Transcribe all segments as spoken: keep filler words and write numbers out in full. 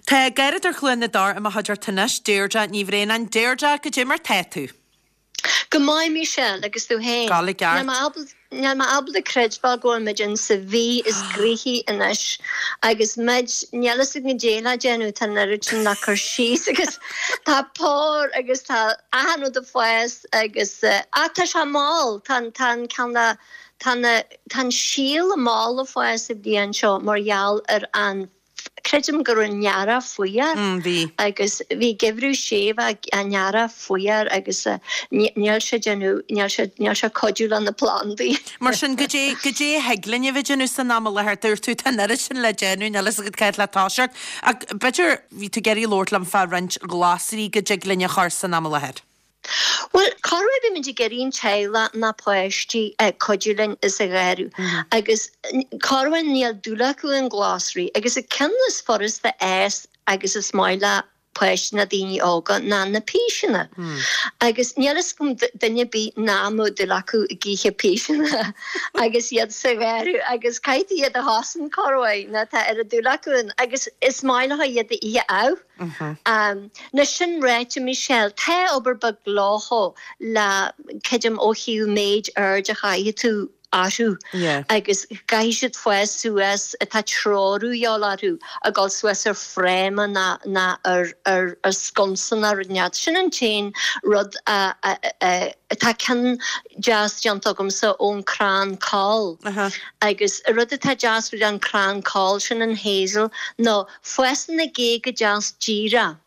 Tá gairid ar chluin na dar am a hadidir tanis déirja ní bhréin an déirja go dé mar teú. Go mai Michelle agus tú hé. Gála geart. Nel ma abel de kredbal go me gin sa ví is grihi inis agus meid nelas ag na déla genu tan narichin na karshi agus tá pór agus tá ahanú de fues agus a ta shamal tan tan canna tan tan shiel mal of fues of the ansho morial er an Credim gur neara fuiar agus vi gefrú séf a neara fuiar agus neal se genú neal se codúil an na plandi. Mar sin godé godé heglin vi genú san am le haar tú tan sin le genú neal go ceit le táseart ag beidir ví tu geri lordlam fa rent glasí go jeglinne char san am le head. Well, Carway be mynd i gerin teila na poesti uh, codulin is a garu. Agus Carway nial dulaku in glossary. Agus a kenlis forest the ass agus a smaila poesti na dini oga na na pishina. Agus nialis kum danya bi namu dulaku gihe pishina. Agus yad sa garu. Agus kaiti yad a hasen Carway na ta er a dulaku. Agus ismaila ha yad a iya au. Um, na sin réite Michelle te ober bag láho la kedum o hiu maid urge a chai tú aru agus gaishit fues sues ta troru yolaru agal sues er frema na na er er er skonsen ar nyat sin an chain rod a a ta can just jantogum so on kran call agus rod ta just rid an kran call sin an hazel no fues na gege just gira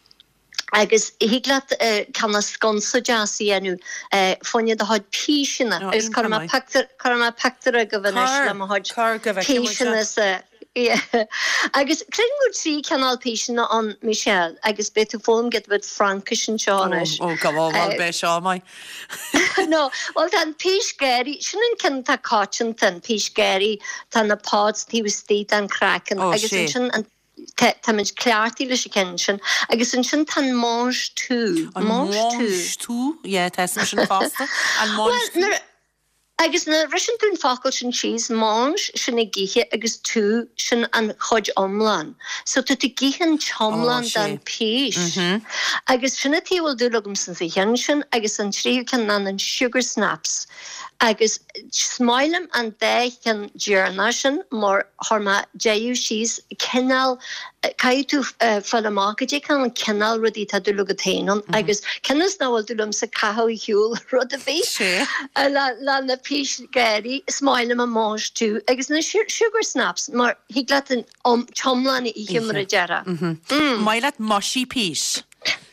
agus higlat uh, kann skonsa jasi enu uh, fonja da had pishina is karma pakter karma pakter governor la had pishina yeah agus kringwood see canal pishina on Michelle agus betu form get with Frankish and Shawnish oh come on uh, be shaw my no well then pish gary shouldn't can ta cotchinton pish gary tan the pods he was state and cracking oh, agus and Tamid clarty le kension agus an sin tan mange tú mange tú yeah test sin fasta and mange agus na Russian tún fakul sin cheese mange sin gihe agus tú sin an chod omlan so tu gihen chomlan dan pish agus sinna tí will do lugum sin sa hen agus an trí can an sugar snaps agus smailem an de can journation more harma jayu she's canal kaitu for the market can canal rudi ta do lugatain agus canas na will do lum sa caho hul rud fi la la na pish gary smailem a mange too agus na sugar snaps mar he glaten om chomlan I himra jara mailat mushy pish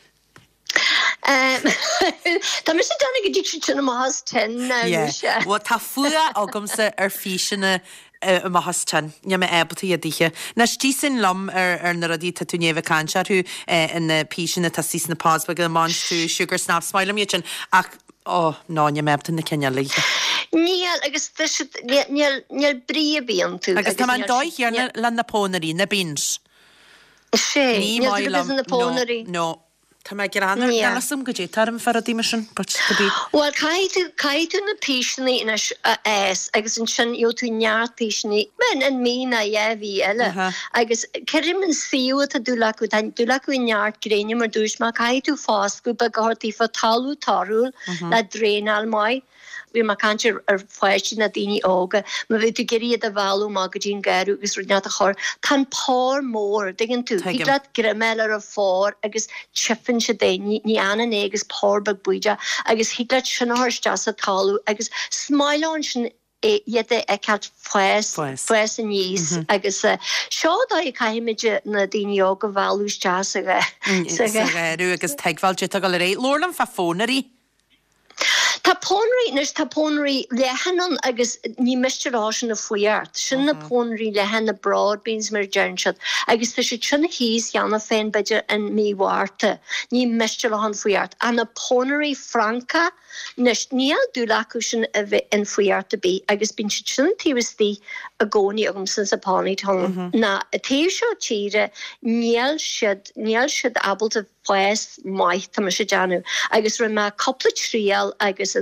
Um, Tá mis danna go dictú tuna mahas ten now. Yeah. Well, tá fua ágamsa ar fíisina a mahas ten. Ja me ebalta a diche. Na stísin lam ar ar na radí tá túnéfa cansear hu in na píisina tá sísna pásbag a mans tú sugar snap smilam yachin ach oh no ja me ebalta na Kenya leiche. Níl agus níl níl brí bíon tú. Agus tá man dói hier na la napónarí na beans. Sé, níl na napónarí. No. Tá mai gran ar galasum go dé tarm fer a dimission but to be well kaitu kaitu na pishni in a s agus in sin yo tu nyar pishni men and me na yevi ella agus kerim and siu ta dulaku tan dulaku nyar greni mar dus ma kaitu fast go bagorti fatalu tarul la drenal mai vi ma kancher er faishi na dini oga ma vi tu geri da valu magazine garu gus rudna ta khor tan por more digin tu higlat grameler of four agus chiffin shade ni ana negus por bag buja agus higlat shnahar jas talu agus smile on shin e yete ekat fes fes and yes agus show da I kaimage na dini oga valu jas aga saga agus tegval jeta gallery lorlam fa phoneri Taponry nes taponry lehanon agus ni misturashin of fuiart. Shin na ponry lehan broad beans mer jernshot. Agus the shun he's yana fen budget and me warte. Ni misturahan fuiart. And a ponry franca nes nial dulakushin in fuiart to be. Agus bin shun tiwsti agoni um since a pony tongue. Na a teisho chire nial shid nial shid able to West my Tamashajanu. I guess rema couple trial I guess in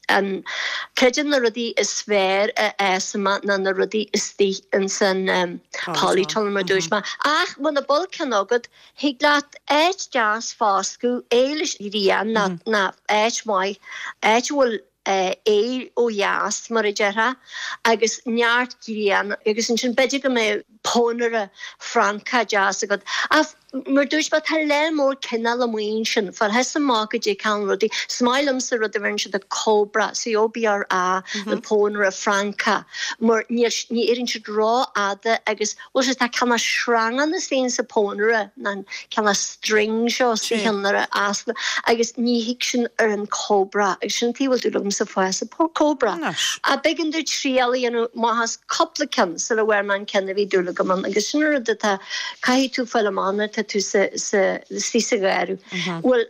an creidir na rudí is sfr éama na na rudí is tí in san polyton mar dúisma. Ach man na bol canogad hí glaat éit jazz fáscu éiles rían na na éit mai éithhfuil é ó jaas mar a dera agus neart grían agus in sin beidir go mé pónere Franca jazz agad. A mar dúis ba tá le mór cinnal am muin sin far hes am mágad é can rudí smailm sa rud a bhain se de cobra C O B R A na pónere Franca mar ní érin se rá ada agus was tá canna shrangan na sé sa pónere na canna string seo sí hannara asla agus ní hic sin ar an cobra agus sin tíhil dúlum sa fá sa cobra. A begin dú triali an má has couple can sa a bhar man cenne bhí dúla go man agus sin rud a cai tú fellmána tú sa sí sa gairu. Well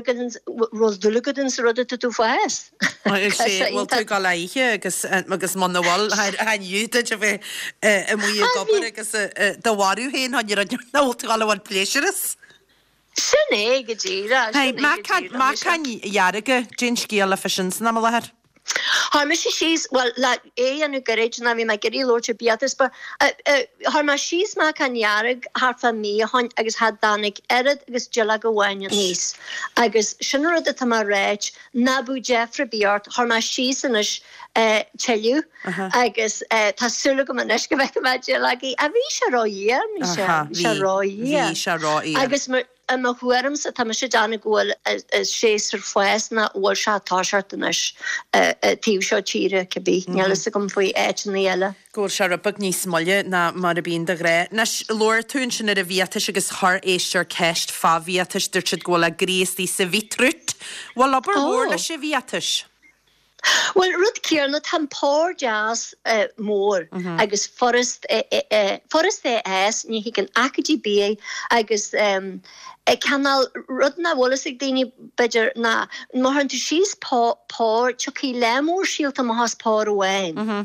was dulgadin sa rud a tú fáes. Well tú gal leiche agus agus man na wall ha júta a bheith a mu gobar agus doharú héin han ar nó tú gal bhil pléisiras. Sin é go ddíra. Má can jarige gin scéal a fashions na le her. Har me she's well like é anu garage na vi me geri lorche biatas but har ma she's ma kan jarig har famí hon agus had danig erid agus jilla go wain nís agus sinna de ma rage nabu Jeffrey Biart har ma she's inis tellju agus tá sula go man eske ve ma jillagi a vi se roier mi se roier agus am a huarm sa tam se dana goil séir foies na bhil se táseartanis tíú seo tíre cebí neala sa gom faoi éit na eile. Gúil se rubag níos molle na mar a bíon de gré. Nes lóir tún sin ar a bhíatas agus th éistear ceist fá bhíatas dúir siad ggóla gréastí sa bhítrút. Bhil obair mór le sé bhíatas. Well rud cearna tan pór jazz uh, mór agus forest uh, uh, forest é es ní hi an acadí bé agus um, e canal rud na bhlas ag daoine beidir na mar an tú síos pór tuí lemór síalt am has pór ahhain.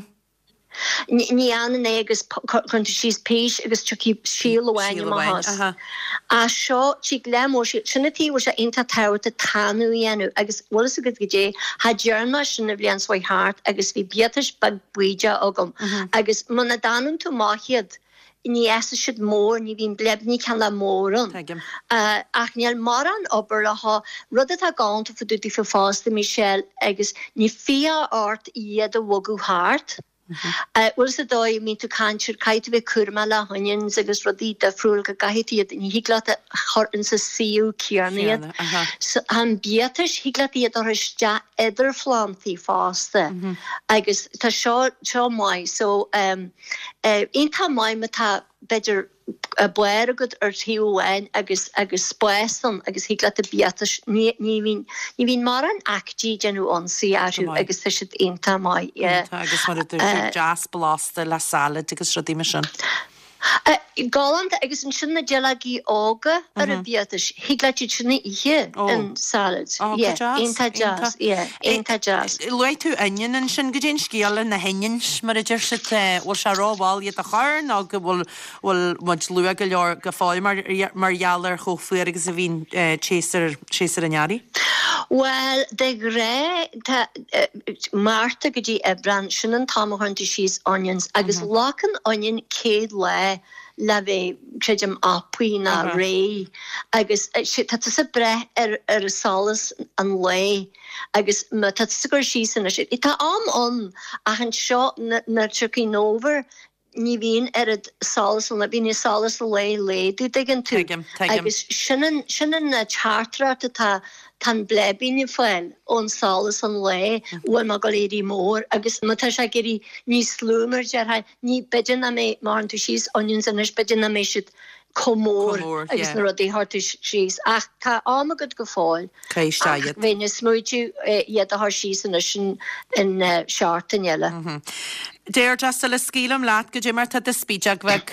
Ní an agus chun síos péis agus tuí síl ahhain am has. A seo tí lemór sinna tíhir se inta táirta tanú dhéanú agus bhlas agad go dé ha dearna sinna bblion swai hart agus bhí beatas bag buide agam agus man na danam tú máchiad ní essa siad mór ní bhín bleb ní can le móran ach níl mar an obair le ha rud a gáanta fa dútí fa fásta Michelle agus ní fia art iad a wogu hart. Wel sa dói mín tú cantir caiit bheith curma le hanin agus rodí a frúil go gaiitiad ní higlaat a chortan sa síú ciarniad. Han bietas higlaat iad ar iste idir flantaí fásta agus tá seo mai so inta mai me tá beidir a buir agad ar tíúhain agus agus spéan agus higlaat a bietas ní bhín mar an actí genú ansaí airú agus tá siad inta mai. Agus mar jazz blasta le salad agus rodí me sin. Galant agus an sinna gelagí ága ar a bietas higlaatí sinna ihe an salad. Einta jazz. Einta jazz. Luid tú ainin an sin go dén scéala na hainins mar a dúir si bhil se rábháil iad a charn a go bhfuil bhfuil mud lua go leor go fáil margheallar cho fuair agus a bhín séar an nearí? Well, de gré Marta go dtí ebran sin an tamhaintí síos onions agus lácan onion céad le le bheith creidim apuí na ré agus tá sa bre ar ar a salas an lé agus tá sigur síos in it. Tá am an a an seo na tuí nóver ní bhíon ar a salas na bhíine salas le léú dgan tú agus sinan na chartra tá tan blebíine foiil ón salas an le bhfuil má go léirí mór agus mata se gurí ní slúmar dearthain ní beidir na mé mar an tú síos onions anis beidir na mé siad comór agus na rudí hartú síos ach tá amagad go fáil bhíine smúidú iad a th síos in sin in seartan eile. Déir just le scílam leat go dé mar tá de spíideag bheith.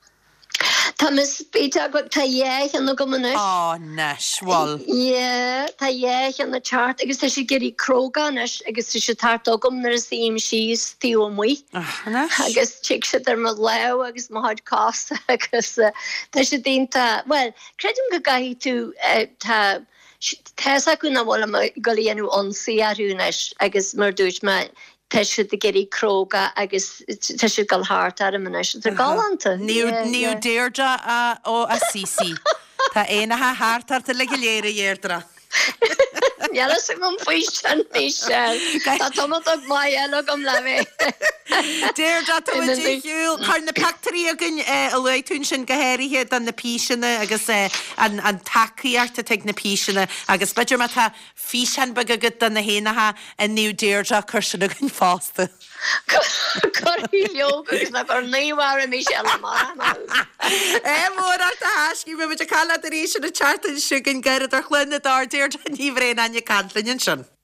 Tá mis spíte go tá dhéich an go munis. Á nes bhil. Ié, tá dhéich an na chart agus tá sé gurí croganis agus tá sé tart agam nar síim síos tíú muoi. Agus tí se ar mar le agus má háid cásta agus tá sé dínta well, credim go gaithí tú tá Tesa go na bhla goléanú ansaí arúneis agus mar dúirt me te si de geirí croga agus te si gal háart ar manis galanta. Níú déirde ó a síí. Tá éanathe háartar le go léir dhéirdra. Jeala sa gom faoisten fé se Tá tomatach mai eile gom le. Déirda túúil chu na pectarí agan a leitún sin gohéirithe an na píisina agus an takeíart a te na píisina agus beidir me tá físan bag agad an na héanathe a níú déirda chusin agan fásta. Choí leogus na gur níhhar mí se mar. É mór a háiscí be a chala a rééis sin na chartan siúgan gaiad ar chluine dá déirda níomhréin aine canlainn sin.